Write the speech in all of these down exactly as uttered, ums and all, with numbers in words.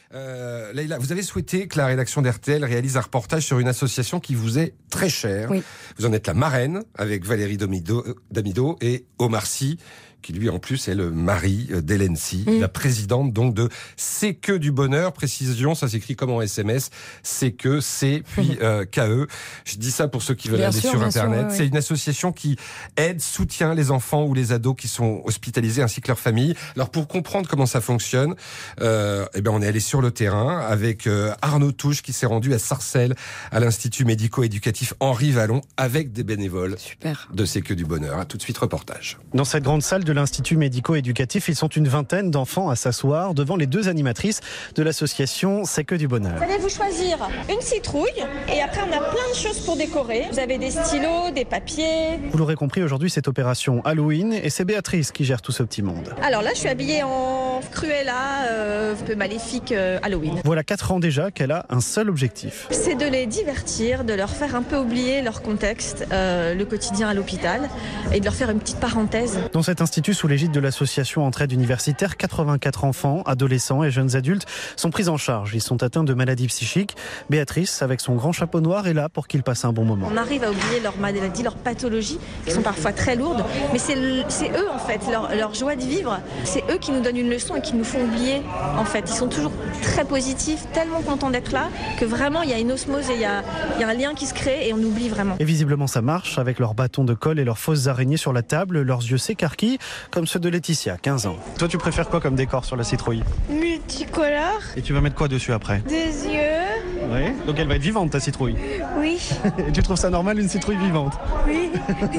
Euh, Leïla, vous avez souhaité que la rédaction d'R T L réalise un reportage sur une association qui vous est très chère. Oui. Vous en êtes la marraine avec Valérie Damido, Damido et Omar Sy, qui lui en plus est le mari d'Hélène Sy, mmh. la présidente donc de C'est que du bonheur. Précision, ça s'écrit comme en S M S, C'est que, c'est puis euh, K E. Je dis ça pour ceux qui veulent bien aller sûr, sur Internet. Sûr, ouais, c'est ouais. une association qui aide, soutient les enfants ou les ados qui sont hospitalisés ainsi que leurs familles. Alors pour comprendre comment ça fonctionne, euh, eh ben on est allé sur le terrain avec euh, Arnaud Touche qui s'est rendu à Sarcelles à l'Institut médico-éducatif Henri Vallon avec des bénévoles Super. de C'est que du bonheur. À tout de suite, reportage. Dans cette grande salle de l'Institut médico-éducatif, ils sont une vingtaine d'enfants à s'asseoir devant les deux animatrices de l'association C'est que du bonheur. Vous allez vous choisir une citrouille et après on a plein de choses pour décorer. Vous avez des stylos, des papiers. Vous l'aurez compris, aujourd'hui c'est opération Halloween et c'est Béatrice qui gère tout ce petit monde. Alors là je suis habillée en Cruella, euh, un peu maléfique euh, Halloween. Voilà quatre ans déjà qu'elle a un seul objectif. C'est de les divertir, de leur faire un peu oublier leur contexte, euh, le quotidien à l'hôpital et de leur faire une petite parenthèse. Dans cet institut sous l'égide de l'association Entraide Universitaire, quatre-vingt-quatre enfants, adolescents et jeunes adultes sont pris en charge. Ils sont atteints de maladies psychiques. Béatrice, avec son grand chapeau noir, est là pour qu'ils passent un bon moment. On arrive à oublier leurs maladies, leurs pathologies, qui sont parfois très lourdes, mais c'est, le, c'est eux en fait, leur, leur joie de vivre. C'est eux qui nous donnent une leçon et qui nous font oublier en fait. Ils sont toujours très positifs, tellement contents d'être là, que vraiment il y a une osmose et il y a, il y a un lien qui se crée et on oublie vraiment. Et visiblement ça marche, avec leurs bâtons de colle et leurs fausses araignées sur la table, leurs yeux s'écarquillent, comme ceux de Laetitia, quinze ans. Toi, tu préfères quoi comme décor sur la citrouille ? Multicolore. Et tu vas mettre quoi dessus après ? Des yeux. Oui. Donc elle va être vivante, ta citrouille ? Oui. Et tu trouves ça normal, une citrouille vivante ? Oui.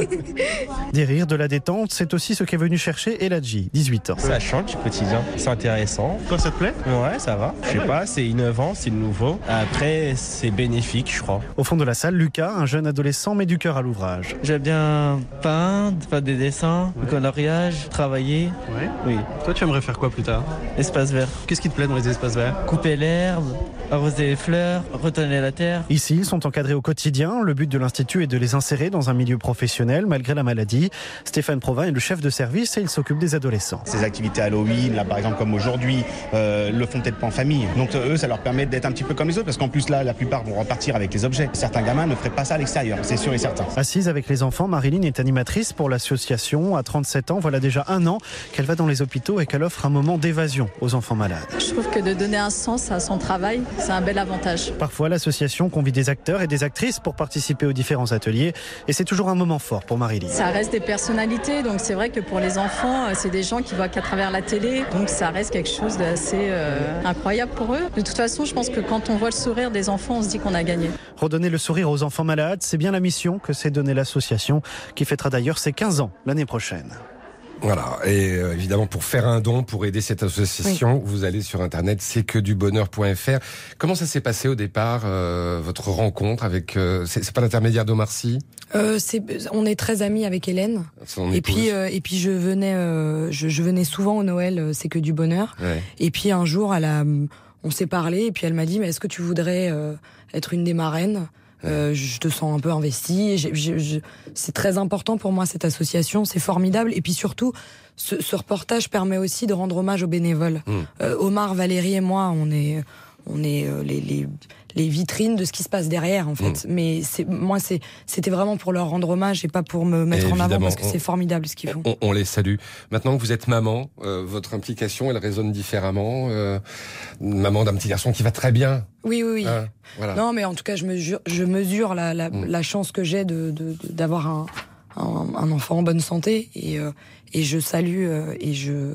Des rires, de la détente, c'est aussi ce qu'est venu chercher Eladji, dix-huit ans. Ça change du quotidien, c'est intéressant. Toi, ça te plaît ? Ouais, ça va. Je sais pas, c'est innovant, c'est nouveau. Après, c'est bénéfique, je crois. Au fond de la salle, Lucas, un jeune adolescent, met du cœur à l'ouvrage. J'aime bien peindre, faire des dessins, ouais. coloriage, travailler. Ouais. Oui. Toi, tu aimerais faire quoi plus tard ? Espace vert. Qu'est-ce qui te plaît dans les espaces verts ? Couper l'herbe, arroser les fleurs, retourner la terre. Ici, ils sont encadrés au quotidien. Le but de l'Institut est de les insérer dans un milieu professionnel malgré la maladie. Stéphane Provin est le chef de service et il s'occupe des adolescents. Ces activités Halloween, là par exemple comme aujourd'hui, euh, le font peut-être pas en famille. Donc eux, ça leur permet d'être un petit peu comme les autres parce qu'en plus là, la plupart vont repartir avec les objets. Certains gamins ne feraient pas ça à l'extérieur, c'est sûr et certain. Assise avec les enfants, Marilyn est animatrice pour l'association. À trente-sept ans, voilà déjà un an qu'elle va dans les hôpitaux et qu'elle offre un moment d'évasion aux enfants malades. Je trouve que de donner un sens à son travail, c'est un bel avantage. Parfois, l'association convie des acteurs et des actrices pour participer aux différents ateliers et c'est toujours un moment fort pour Marilyn. Ça reste des personnalités, donc c'est vrai que pour les enfants, c'est des gens qui voient qu'à travers la télé, donc ça reste quelque chose d'assez euh, incroyable pour eux. De toute façon, je pense que quand on voit le sourire des enfants, on se dit qu'on a gagné. Redonner le sourire aux enfants malades, c'est bien la mission que s'est donnée l'association, qui fêtera d'ailleurs ses quinze ans l'année prochaine. Voilà, et euh, évidemment pour faire un don, pour aider cette association, oui. vous allez sur internet c'est que du bonheur point f r. Comment ça s'est passé au départ, euh, votre rencontre avec... Euh, c'est, c'est pas l'intermédiaire d'Omar Sy euh, c'est, On est très amis avec Hélène. Son et puis, euh, et puis je venais, euh, je, je venais souvent au Noël, euh, c'est que du bonheur. Ouais. Et puis un jour, elle a, on s'est parlé et puis elle m'a dit, mais est-ce que tu voudrais euh, être une des marraines ? Euh, je te sens un peu investie. Je, je, je, c'est très important pour moi cette association, c'est formidable. Et puis surtout, ce, ce reportage permet aussi de rendre hommage aux bénévoles. Mmh. Euh, Omar, Valérie et moi, on est, on est euh, les, les, les vitrines de ce qui se passe derrière, en fait. Mmh. Mais c'est, moi, c'est, c'était vraiment pour leur rendre hommage et pas pour me mettre et en avant parce que on, c'est formidable ce qu'ils font. On, on les salue. Maintenant que vous êtes maman, euh, votre implication, elle résonne différemment. Euh, maman d'un petit garçon qui va très bien. Oui, oui, oui. Hein, voilà. Non, mais en tout cas, je mesure, je mesure la, la, mmh. la chance que j'ai de, de, de d'avoir un, un, un enfant en bonne santé et, euh, et je salue euh, et je,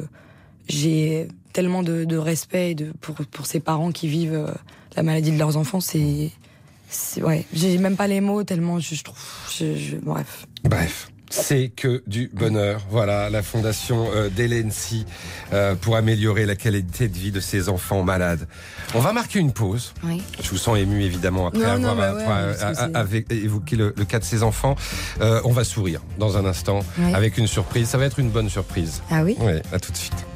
j'ai tellement de, de respect de, pour, pour ces parents qui vivent euh, la maladie de leurs enfants. C'est, c'est, ouais, j'ai même pas les mots tellement je, je trouve, je, je, bref. Bref. C'est que du bonheur. Voilà, la fondation euh, d'Hélène Sy euh, pour améliorer la qualité de vie de ses enfants malades. On va marquer une pause. Oui. Je vous sens ému évidemment après non, avoir non, après, ouais, a, a, avec, évoqué le, le cas de ses enfants. Euh, on va sourire dans un instant oui. avec une surprise. Ça va être une bonne surprise. Ah oui ? Oui, à tout de suite.